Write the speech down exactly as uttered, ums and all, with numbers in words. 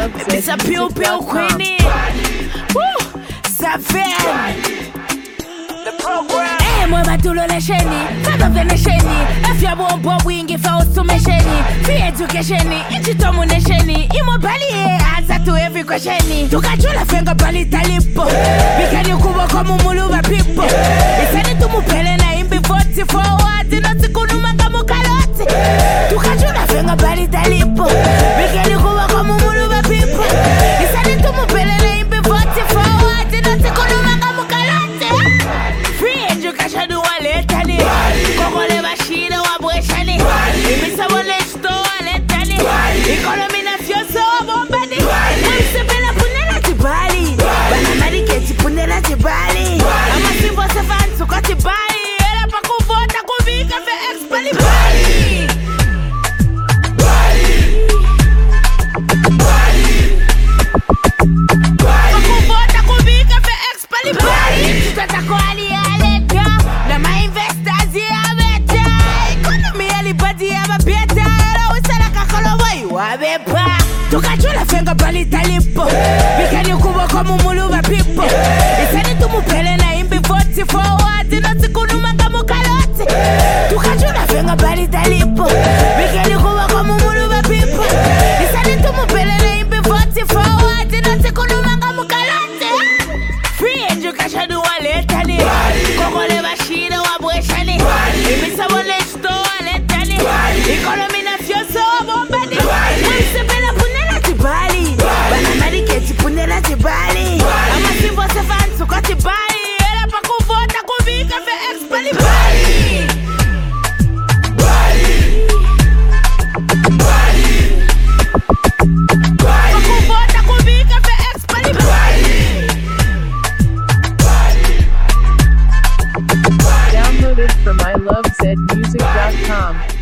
It's a pew pew queenie. Woo, Savannah. The program. Eh, moi batulo le sheni, fado vene sheni. Afya bombo wingi fa usume sheni. Free education, ichitomu ne sheni. Imo bali e answer to every question. Tukachula fenga bali talipo. Bikani kubo komu muluba people. Isani tumupele na imbi vote forward. Noti kunumanga mukaloti. Tukachula fenga bali talipo. Bikani kubo komu muluba people. Isani tumupele na imbi vote forward. Noti kunumanga mukaloti. Free education do a letani. Kogole bashira wa bweshani. Imisa wale store letani. Economy na fioso wa bombani. Mwisepela punela tibali. Bana mariketi punela tibali. Ama simbo se fansu kwa tibali. Era pa kuvota kuvika fe expali bali. Pa kuvota kuvika fe expali bali. Tutata kwa ali aleta. Na ma investors ya beta. Economy ya libadi ya mabeta. Era usala kakolo wayu wa bepa. Tukachula fenga bali talipo. Bikani kubo komu muluba people. Isani tumupele na imbi vote forward. Noti kunumanga mukaloti. Tukachula fenga bali talipo. Bikani kubo komu muluba people. Isani tumupele na imbi vote forward. Noti kunumanga mukaloti. Free education do a letani. Kogole bashira wa bweshani. Imisa wale store letani. Economy na fioso wa bombani. Mwisepela punela tibali. Bana mariketi punela tibali. Ama simbo se fansu kwa tibali. Era pa kuvota kuvika fe expali bali. Pa kuvota kuvika fe expali bali. Downloaded from I love zed music dot com.